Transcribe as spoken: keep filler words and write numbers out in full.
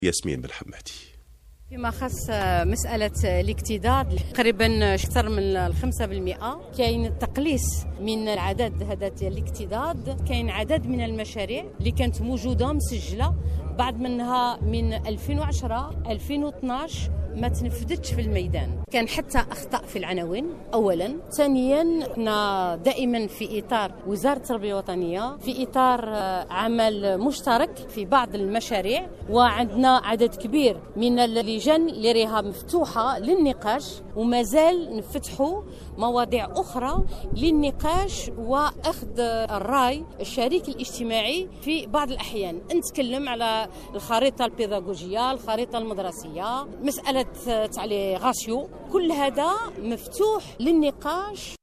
ياسمين بالحمادي. فيما خص مسألة الاكتظاظ تقريبا أكثر من الخمسة بالمئة كاين التقليص من العدد هذا ديال الاكتظاظ. كاين عدد من المشاريع اللي كانت موجودة مسجلة بعض منها من ألفين وعشرة ألفين واثناش ما تنفذتش في الميدان. كان حتى أخطاء في العناوين أولا. ثانيا احنا دائما في إطار وزارة التربية الوطنية في إطار عمل مشترك في بعض المشاريع، وعندنا عدد كبير من اللجان اللي راها مفتوحة للنقاش، وما زال نفتحوا مواضيع أخرى للنقاش وأخذ الرأي الشريك الاجتماعي. في بعض الأحيان نتكلم على الخريطة البيداغوجية، الخريطة المدرسية، مسألة تاع لي غاسيو، كل هذا مفتوح للنقاش.